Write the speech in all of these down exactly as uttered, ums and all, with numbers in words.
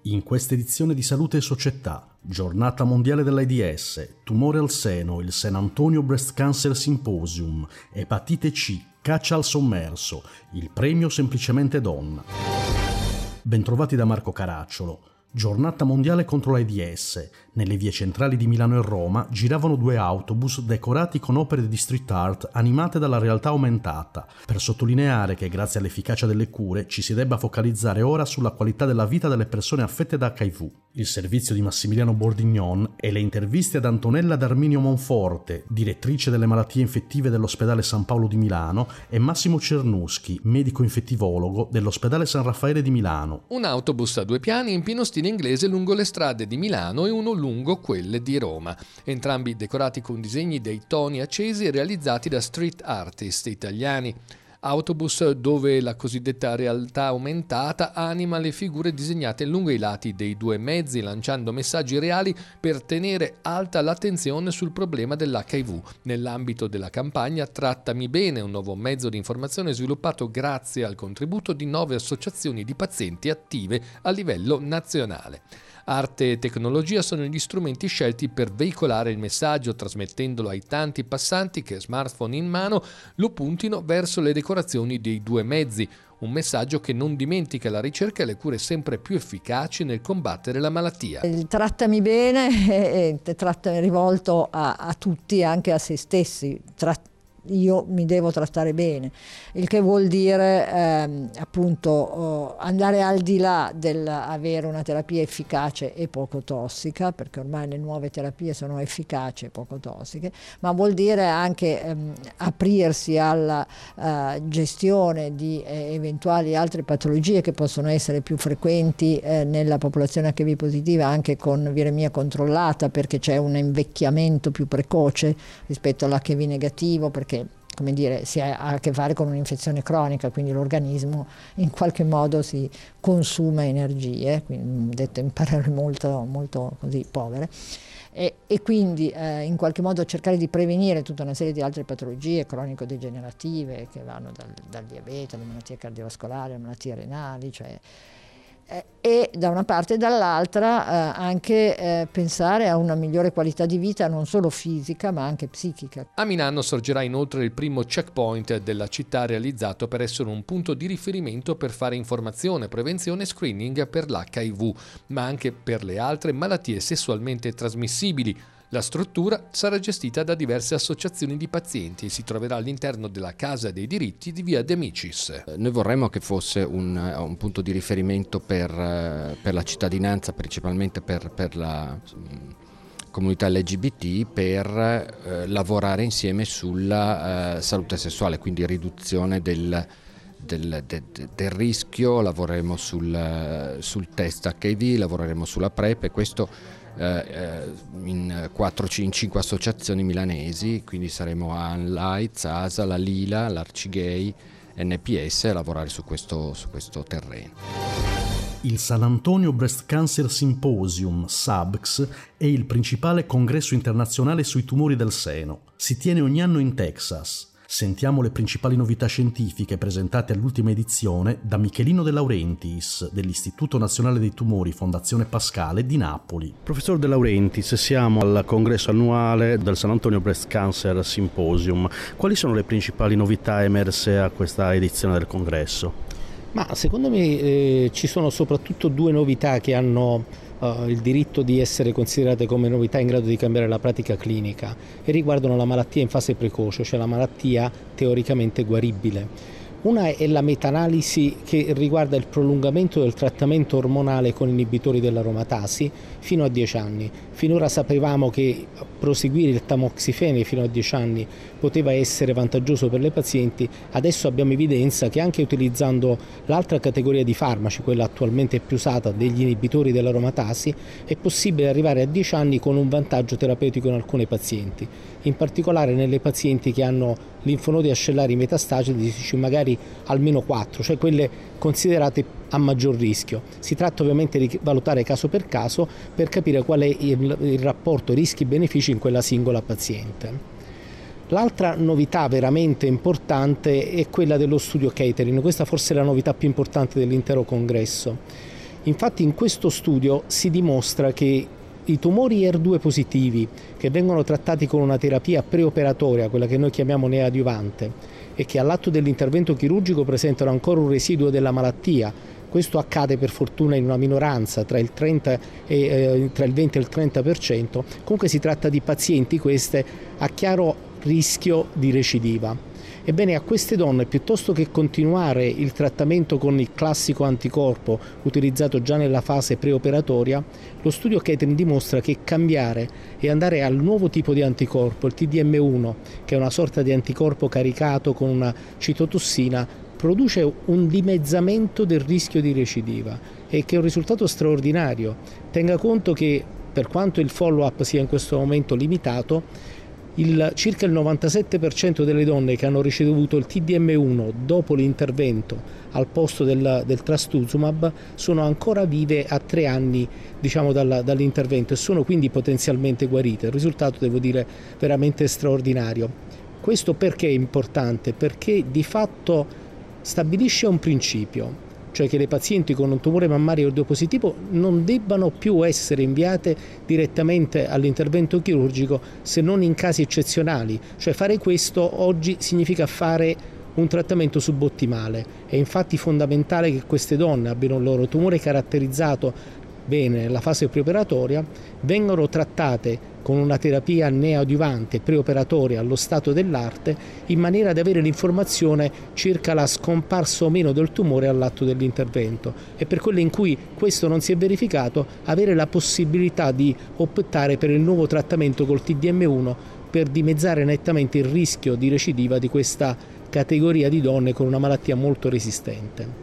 In questa edizione di Salute e Società, Giornata Mondiale dell'AIDS, tumore al seno, il San Antonio Breast Cancer Symposium, epatite C, caccia al sommerso, il premio Semplicemente Donna. Bentrovati da Marco Caracciolo. Giornata mondiale contro l'AIDS. Nelle vie centrali di Milano e Roma giravano due autobus decorati con opere di street art animate dalla realtà aumentata, per sottolineare che grazie all'efficacia delle cure ci si debba focalizzare ora sulla qualità della vita delle persone affette da acca i vu. Il servizio di Massimiliano Bordignon e le interviste ad Antonella D'Arminio Monforte, direttrice delle malattie infettive dell'ospedale San Paolo di Milano, e Massimo Cernuschi, medico infettivologo dell'ospedale San Raffaele di Milano. Un autobus a due piani in pieno stile inglese lungo le strade di Milano e uno lungo quelle di Roma, entrambi decorati con disegni dei toni accesi e realizzati da street artist italiani. Autobus dove la cosiddetta realtà aumentata anima le figure disegnate lungo i lati dei due mezzi, lanciando messaggi reali per tenere alta l'attenzione sul problema dell'acca i vu. Nell'ambito della campagna Trattami Bene, un nuovo mezzo di informazione sviluppato grazie al contributo di nove associazioni di pazienti attive a livello nazionale. Arte e tecnologia sono gli strumenti scelti per veicolare il messaggio, trasmettendolo ai tanti passanti che, smartphone in mano, lo puntino verso le decorazioni dei due mezzi. Un messaggio che non dimentica la ricerca e le cure sempre più efficaci nel combattere la malattia. Il Trattami Bene è, è, è rivolto a, a tutti, anche a se stessi. Tratt- io mi devo trattare bene, il che vuol dire ehm, appunto oh, andare al di là dell'avere una terapia efficace e poco tossica, perché ormai le nuove terapie sono efficaci e poco tossiche, ma vuol dire anche ehm, aprirsi alla eh, gestione di eh, eventuali altre patologie che possono essere più frequenti eh, nella popolazione acca i vu positiva, anche con viremia controllata, perché c'è un invecchiamento più precoce rispetto all'acca i vu negativo, perché come dire, si ha a che fare con un'infezione cronica, quindi l'organismo in qualche modo si consuma energie, quindi, detto in parole molto, molto così povere, e, e quindi eh, in qualche modo cercare di prevenire tutta una serie di altre patologie cronico-degenerative che vanno dal, dal diabete alle malattie cardiovascolari, alle malattie renali, cioè e da una parte e dall'altra eh, anche eh, pensare a una migliore qualità di vita non solo fisica ma anche psichica. A Milano sorgerà inoltre il primo checkpoint della città, realizzato per essere un punto di riferimento per fare informazione, prevenzione e screening per l'acca i vu, ma anche per le altre malattie sessualmente trasmissibili. La struttura sarà gestita da diverse associazioni di pazienti e si troverà all'interno della Casa dei Diritti di via De Amicis. Noi vorremmo che fosse un, un punto di riferimento per, per la cittadinanza, principalmente per, per la comunità L G B T, per eh, lavorare insieme sulla eh, salute sessuale, quindi riduzione del, del, de, de, del rischio. Lavoreremo sul, sul test acca i vu, lavoreremo sulla PrEP e questo in quattro cinque associazioni milanesi, quindi saremo a Unlights, A S A, la Lila, l'Arcigay, N P S a lavorare su questo, su questo terreno. Il San Antonio Breast Cancer Symposium, S A B C S, è il principale congresso internazionale sui tumori del seno. Si tiene ogni anno in Texas. Sentiamo le principali novità scientifiche presentate all'ultima edizione da Michelino De Laurentiis dell'Istituto Nazionale dei Tumori Fondazione Pascale di Napoli. Professor De Laurentiis, siamo al congresso annuale del San Antonio Breast Cancer Symposium. Quali sono le principali novità emerse a questa edizione del congresso? Ma secondo me eh, ci sono soprattutto due novità che hanno Uh, il diritto di essere considerate come novità in grado di cambiare la pratica clinica e riguardano la malattia in fase precoce, cioè la malattia teoricamente guaribile. Una è la meta-analisi che riguarda il prolungamento del trattamento ormonale con inibitori dell'aromatasi fino a dieci anni. Finora sapevamo che proseguire il tamoxifene fino a dieci anni poteva essere vantaggioso per le pazienti, adesso abbiamo evidenza che anche utilizzando l'altra categoria di farmaci, quella attualmente più usata degli inibitori dell'aromatasi, è possibile arrivare a dieci anni con un vantaggio terapeutico in alcuni pazienti, in particolare nelle pazienti che hanno linfonodi ascellari metastatici, magari almeno quattro, cioè quelle considerate a maggior rischio. Si tratta ovviamente di valutare caso per caso per capire qual è il, il rapporto rischi-benefici in quella singola paziente. L'altra novità veramente importante è quella dello studio catering, questa forse è la novità più importante dell'intero congresso. Infatti in questo studio si dimostra che i tumori E R due positivi che vengono trattati con una terapia preoperatoria, quella che noi chiamiamo neoadiuvante, e che all'atto dell'intervento chirurgico presentano ancora un residuo della malattia, questo accade per fortuna in una minoranza tra il, trenta e, eh, tra il venti e il trenta per cento, comunque si tratta di pazienti queste a chiaro rischio di recidiva. Ebbene, a queste donne, piuttosto che continuare il trattamento con il classico anticorpo utilizzato già nella fase preoperatoria, lo studio Kettering dimostra che cambiare e andare al nuovo tipo di anticorpo, il T D M uno, che è una sorta di anticorpo caricato con una citotossina, produce un dimezzamento del rischio di recidiva e che è un risultato straordinario. Tenga conto che, per quanto il follow-up sia in questo momento limitato, Il, circa il novantasette per cento delle donne che hanno ricevuto il T D M uno dopo l'intervento al posto del, del trastuzumab sono ancora vive a tre anni, diciamo, dalla, dall'intervento, e sono quindi potenzialmente guarite. Il risultato, devo dire, veramente straordinario. Questo perché è importante? Perché di fatto stabilisce un principio, cioè che le pazienti con un tumore mammario E R due positivo non debbano più essere inviate direttamente all'intervento chirurgico se non in casi eccezionali. Cioè fare questo oggi significa fare un trattamento subottimale. È infatti fondamentale che queste donne abbiano il loro tumore caratterizzato bene nella fase preoperatoria, vengano trattate con una terapia neoadiuvante preoperatoria allo stato dell'arte, in maniera da avere l'informazione circa la scomparsa o meno del tumore all'atto dell'intervento, e per quelle in cui questo non si è verificato avere la possibilità di optare per il nuovo trattamento col T D M uno per dimezzare nettamente il rischio di recidiva di questa categoria di donne con una malattia molto resistente.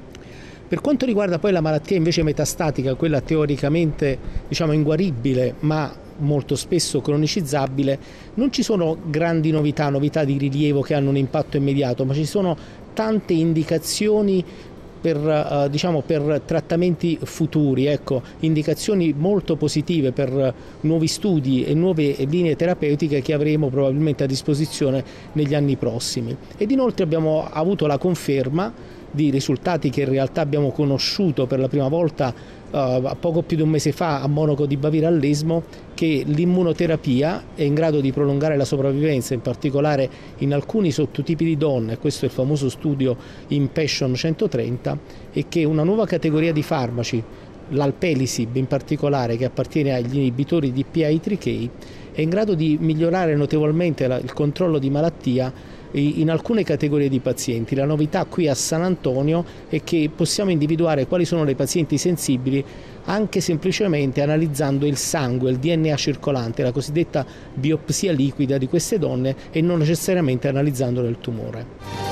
Per quanto riguarda poi la malattia invece metastatica, quella teoricamente, diciamo, inguaribile ma molto spesso cronicizzabile, non ci sono grandi novità, novità di rilievo che hanno un impatto immediato, ma ci sono tante indicazioni per, uh, diciamo, per trattamenti futuri, ecco, indicazioni molto positive per nuovi studi e nuove linee terapeutiche che avremo probabilmente a disposizione negli anni prossimi. Ed inoltre abbiamo avuto la conferma di risultati che in realtà abbiamo conosciuto per la prima volta uh, poco più di un mese fa a Monaco di Baviera all'ESMO, che l'immunoterapia è in grado di prolungare la sopravvivenza, in particolare in alcuni sottotipi di donne, questo è il famoso studio IMpassion centotrenta, e che una nuova categoria di farmaci, l'alpelisib in particolare, che appartiene agli inibitori di P I tre K, è in grado di migliorare notevolmente la, il controllo di malattia in alcune categorie di pazienti. La novità qui a San Antonio è che possiamo individuare quali sono le pazienti sensibili anche semplicemente analizzando il sangue, il D N A circolante, la cosiddetta biopsia liquida di queste donne, e non necessariamente analizzandone il tumore.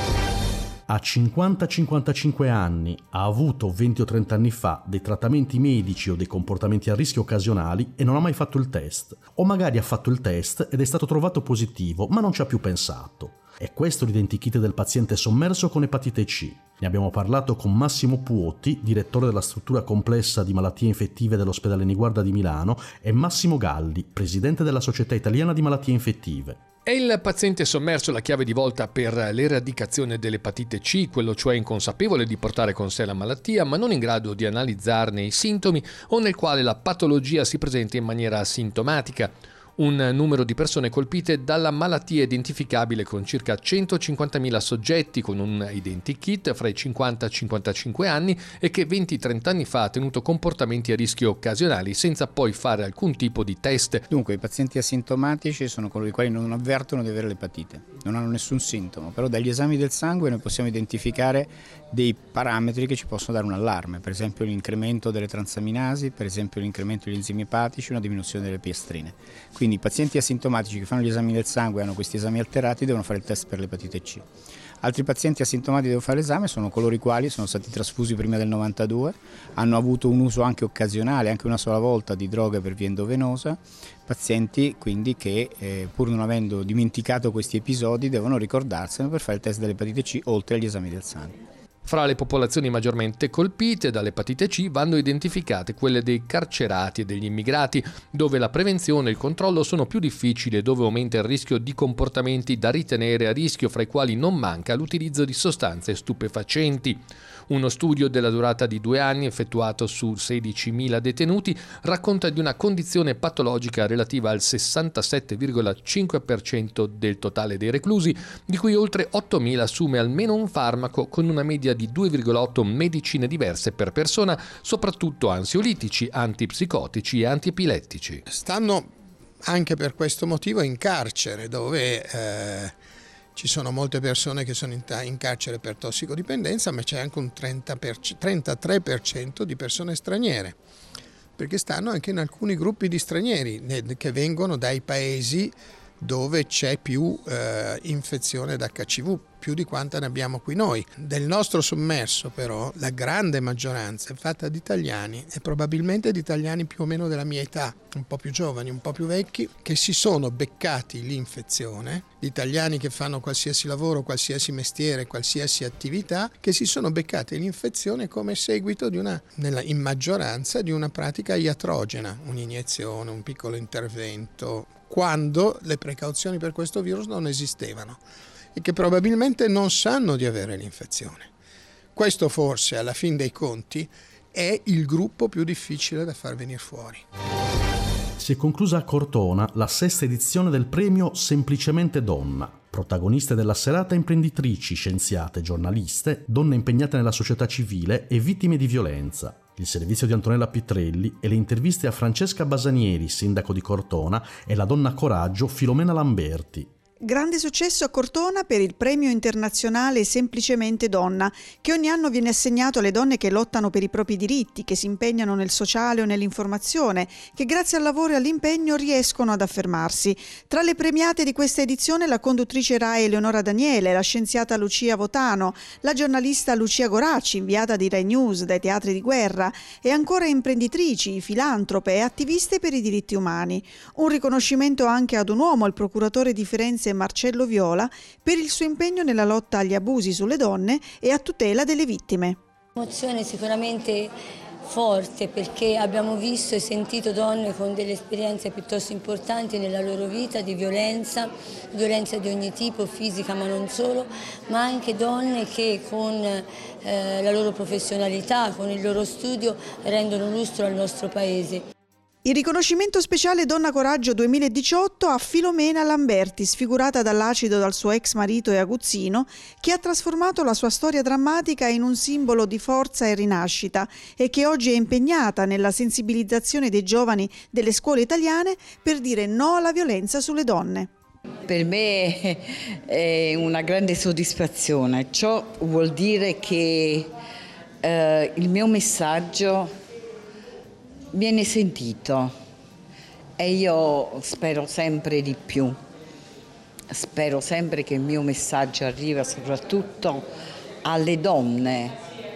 Ha cinquanta cinquantacinque anni, ha avuto venti o trenta anni fa dei trattamenti medici o dei comportamenti a rischio occasionali e non ha mai fatto il test. O magari ha fatto il test ed è stato trovato positivo, ma non ci ha più pensato. È questo l'identikit del paziente sommerso con epatite C. Ne abbiamo parlato con Massimo Puotti, direttore della struttura complessa di malattie infettive dell'ospedale Niguarda di Milano, e Massimo Galli, presidente della Società Italiana di Malattie Infettive. È il paziente sommerso la chiave di volta per l'eradicazione dell'epatite C, quello cioè inconsapevole di portare con sé la malattia, ma non in grado di analizzarne i sintomi, o nel quale la patologia si presenta in maniera asintomatica. Un numero di persone colpite dalla malattia identificabile con circa centocinquantamila soggetti con un identikit fra i cinquanta e i cinquantacinque anni e che venti trenta anni fa ha tenuto comportamenti a rischio occasionali senza poi fare alcun tipo di test. Dunque, i pazienti asintomatici sono coloro i quali non avvertono di avere l'epatite, non hanno nessun sintomo, però dagli esami del sangue noi possiamo identificare dei parametri che ci possono dare un allarme, per esempio l'incremento delle transaminasi, per esempio l'incremento degli enzimi epatici, una diminuzione delle piastrine. Quindi i pazienti asintomatici che fanno gli esami del sangue e hanno questi esami alterati devono fare il test per l'epatite C. Altri pazienti asintomatici che devono fare l'esame sono coloro i quali sono stati trasfusi prima del novantadue, hanno avuto un uso anche occasionale, anche una sola volta, di droghe per via endovenosa, pazienti quindi che eh, pur non avendo dimenticato questi episodi devono ricordarsene per fare il test dell'epatite C oltre agli esami del sangue. Fra le popolazioni maggiormente colpite dall'epatite C vanno identificate quelle dei carcerati e degli immigrati, dove la prevenzione e il controllo sono più difficili e dove aumenta il rischio di comportamenti da ritenere a rischio, fra i quali non manca l'utilizzo di sostanze stupefacenti. Uno studio della durata di due anni effettuato su sedicimila detenuti racconta di una condizione patologica relativa al sessantasette virgola cinque per cento del totale dei reclusi, di cui oltre ottomila assume almeno un farmaco, con una media di due virgola otto medicine diverse per persona, soprattutto ansiolitici, antipsicotici e antiepilettici. Stanno anche per questo motivo in carcere, dove eh, ci sono molte persone che sono in, in carcere per tossicodipendenza, ma c'è anche un trenta per cento, trentatré per cento di persone straniere, perché stanno anche in alcuni gruppi di stranieri che vengono dai paesi dove c'è più eh, infezione da acca ci vu, più di quanta ne abbiamo qui noi. Del nostro sommerso però la grande maggioranza è fatta di italiani, e probabilmente di italiani più o meno della mia età, un po' più giovani, un po' più vecchi, che si sono beccati l'infezione, di italiani che fanno qualsiasi lavoro, qualsiasi mestiere, qualsiasi attività, che si sono beccati l'infezione come seguito di una, nella, in maggioranza, di una pratica iatrogena, un'iniezione, un piccolo intervento, quando le precauzioni per questo virus non esistevano e che probabilmente non sanno di avere l'infezione. Questo forse, alla fin dei conti, è il gruppo più difficile da far venire fuori. Si è conclusa a Cortona la sesta edizione del premio Semplicemente Donna. Protagoniste della serata imprenditrici, scienziate, giornaliste, donne impegnate nella società civile e vittime di violenza. Il servizio di Antonella Pitrelli e le interviste a Francesca Basanieri, sindaco di Cortona, e la donna coraggio Filomena Lamberti. Grande successo a Cortona per il premio internazionale Semplicemente Donna, che ogni anno viene assegnato alle donne che lottano per i propri diritti, che si impegnano nel sociale o nell'informazione, che grazie al lavoro e all'impegno riescono ad affermarsi. Tra le premiate di questa edizione la conduttrice Rai Eleonora Daniele, la scienziata Lucia Votano, la giornalista Lucia Goracci, inviata di Rai News dai teatri di guerra, e ancora imprenditrici, filantrope e attiviste per i diritti umani. Un riconoscimento anche ad un uomo, il procuratore di Firenze Marcello Viola, per il suo impegno nella lotta agli abusi sulle donne e a tutela delle vittime. Emozione sicuramente forte, perché abbiamo visto e sentito donne con delle esperienze piuttosto importanti nella loro vita di violenza, violenza di ogni tipo, fisica ma non solo, ma anche donne che con eh, la loro professionalità, con il loro studio rendono lustro al nostro paese. Il riconoscimento speciale Donna Coraggio duemiladiciotto a Filomena Lamberti, sfigurata dall'acido dal suo ex marito e aguzzino, che ha trasformato la sua storia drammatica in un simbolo di forza e rinascita e che oggi è impegnata nella sensibilizzazione dei giovani delle scuole italiane per dire no alla violenza sulle donne. Per me è una grande soddisfazione. Ciò vuol dire che eh, il mio messaggio viene sentito e io spero sempre di più, spero sempre che il mio messaggio arriva soprattutto alle donne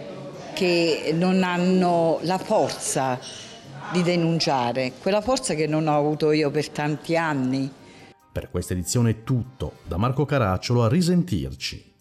che non hanno la forza di denunciare, quella forza che non ho avuto io per tanti anni. Per questa edizione è tutto, da Marco Caracciolo, a risentirci.